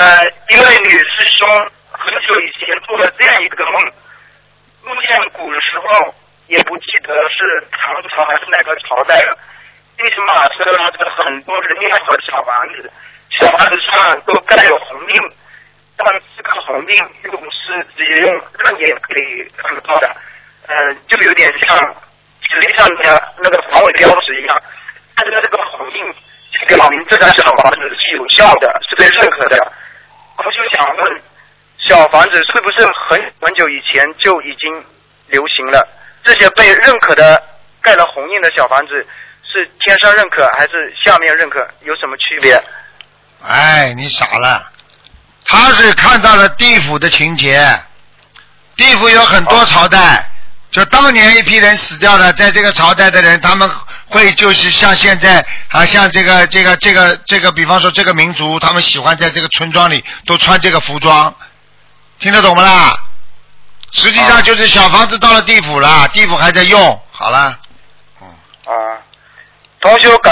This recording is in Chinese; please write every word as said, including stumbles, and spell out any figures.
呃，一位女师兄很久以前做了这样一个梦，梦见古时候也不记得是唐朝还是哪个朝代了，一匹马车拉着很多人面和小房子，小房子上都盖有红印，但这个红印又不是直接用肉眼可以看得到的，呃，就有点像纸面上的那个防伪标识一样，但是这个红印就表明这个小房子是有效的，是被认可的。我就想问，小房子是不是很很久以前就已经流行了？这些被认可的盖了红印的小房子，是天上认可还是下面认可？有什么区别？ 哎，你傻了，他是看到了地府的情节，地府有很多朝代，就当年一批人死掉了，在这个朝代的人，他们会就是像现在啊，像这个这个这个这个，比方说这个民族，他们喜欢在这个村庄里都穿这个服装，听得懂吗啦？实际上就是小房子到了地府了，地府还在用，好了。 嗯。啊，同修感